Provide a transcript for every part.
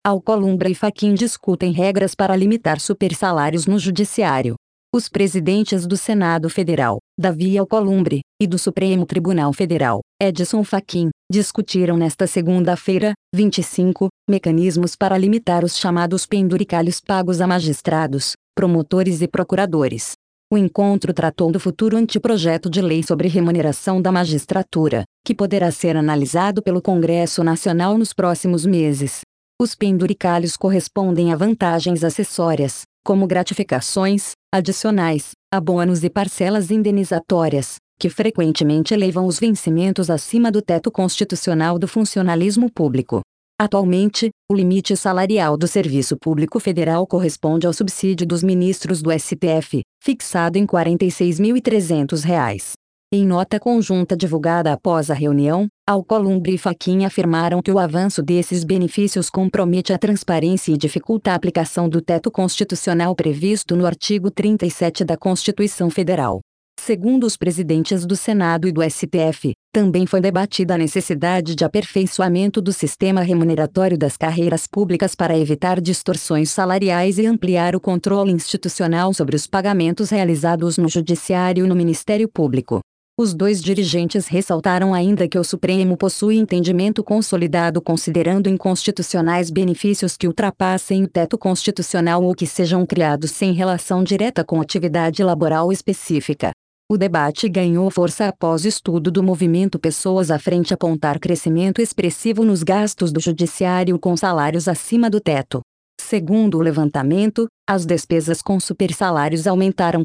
Alcolumbre e Fachin discutem regras para limitar supersalários no Judiciário. Os presidentes do Senado Federal, Davi Alcolumbre, e do Supremo Tribunal Federal, Edson Fachin, discutiram nesta segunda-feira, 25, mecanismos para limitar os chamados penduricalhos pagos a magistrados, promotores e procuradores. O encontro tratou do futuro anteprojeto de lei sobre remuneração da magistratura, que poderá ser analisado pelo Congresso Nacional nos próximos meses. Os penduricalhos correspondem a vantagens acessórias, como gratificações, adicionais, abonos e parcelas indenizatórias, que frequentemente elevam os vencimentos acima do teto constitucional do funcionalismo público. Atualmente, o limite salarial do Serviço Público Federal corresponde ao subsídio dos ministros do STF, fixado em R$ 46.300. Em nota conjunta divulgada após a reunião, Alcolumbre e Fachin afirmaram que o avanço desses benefícios compromete a transparência e dificulta a aplicação do teto constitucional previsto no artigo 37 da Constituição Federal. Segundo os presidentes do Senado e do STF, também foi debatida a necessidade de aperfeiçoamento do sistema remuneratório das carreiras públicas para evitar distorções salariais e ampliar o controle institucional sobre os pagamentos realizados no Judiciário e no Ministério Público. Os dois dirigentes ressaltaram ainda que o Supremo possui entendimento consolidado considerando inconstitucionais benefícios que ultrapassem o teto constitucional ou que sejam criados sem relação direta com atividade laboral específica. O debate ganhou força após estudo do movimento Pessoas à Frente apontar crescimento expressivo nos gastos do Judiciário com salários acima do teto. Segundo o levantamento, as despesas com supersalários aumentaram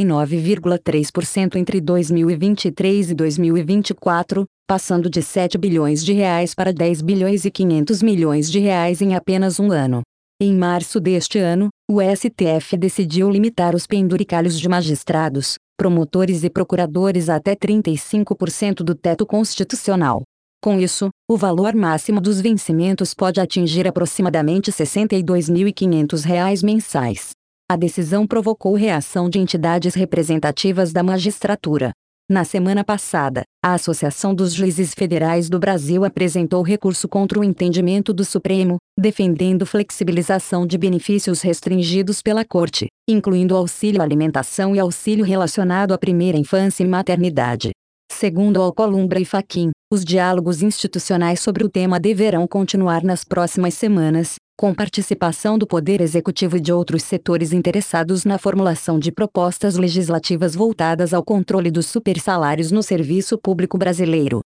49,3% entre 2023 e 2024, passando de R$ 7 bilhões para R$ 10 bilhões e 500 milhões em apenas um ano. Em março deste ano, o STF decidiu limitar os penduricalhos de magistrados, promotores e procuradores a até 35% do teto constitucional. Com isso, o valor máximo dos vencimentos pode atingir aproximadamente R$ 62.500 mensais. A decisão provocou reação de entidades representativas da magistratura. Na semana passada, a Associação dos Juízes Federais do Brasil apresentou recurso contra o entendimento do Supremo, defendendo flexibilização de benefícios restringidos pela Corte, incluindo auxílio alimentação e auxílio relacionado à primeira infância e maternidade. Segundo Alcolumbre e Fachin, os diálogos institucionais sobre o tema deverão continuar nas próximas semanas, com participação do Poder Executivo e de outros setores interessados na formulação de propostas legislativas voltadas ao controle dos supersalários no serviço público brasileiro.